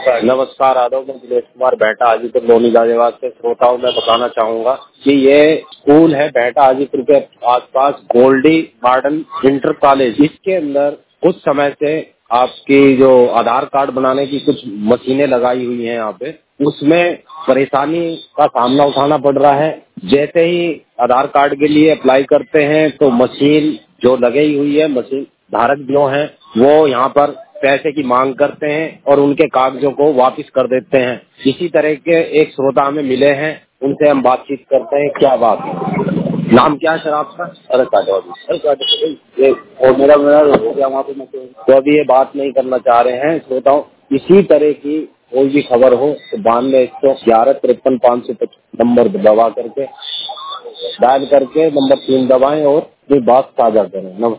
नमस्कार आदव, मैं दिनेश कुमार बेहटा हाजीपुर लोनी गाजियाबाद से श्रोताओं में बताना चाहूंगा कि ये स्कूल है बेहटा हाजीपुर के आसपास गोल्डी मॉडर्न इंटर कॉलेज। इसके अंदर कुछ समय से आपकी जो आधार कार्ड बनाने की कुछ मशीनें लगाई हुई हैं यहाँ पे, उसमें परेशानी का सामना उठाना पड़ रहा है। जैसे ही आधार कार्ड के लिए अप्लाई करते हैं तो मशीन जो लगी हुई है, मशीन धारक जो हैं वो यहाँ पर पैसे की मांग करते हैं और उनके कागजों को वापस कर देते हैं। इसी तरह के एक श्रोता हमें मिले हैं, उनसे हम बातचीत करते हैं। क्या बात है? नाम क्या है सर आपका? अरे काटो ये और मेरा हो गया वहाँ पे। तो अभी ये बात नहीं करना चाह रहे हैं श्रोताओं। इसी तरह की कोई भी खबर हो तो 92 111 53 555 नंबर दबा करके डायल करके नंबर 3 दबाएं और ये बात साझा करें। नमस्कार।